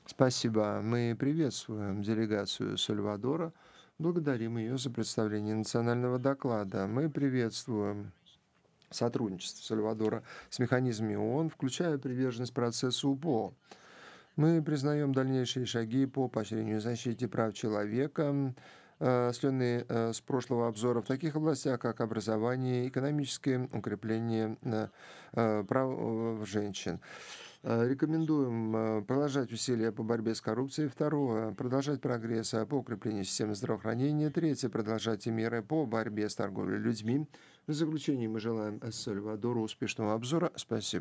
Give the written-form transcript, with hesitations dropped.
Спасибо. Мы приветствуем делегацию Сальвадора. Благодарим ее за представление национального доклада. Мы приветствуем сотрудничество Сальвадора с механизмами ООН, включая приверженность процессу УПО. Мы признаем дальнейшие шаги по поощрению и защите прав человека, сленные с прошлого обзора в таких областях, как образование, экономическое укрепление прав женщин. Рекомендуем продолжать усилия по борьбе с коррупцией. Второе, продолжать прогресс по укреплению системы здравоохранения. Третье, продолжать меры по борьбе с торговлей людьми. В заключение мы желаем Сальвадору успешного обзора. Спасибо.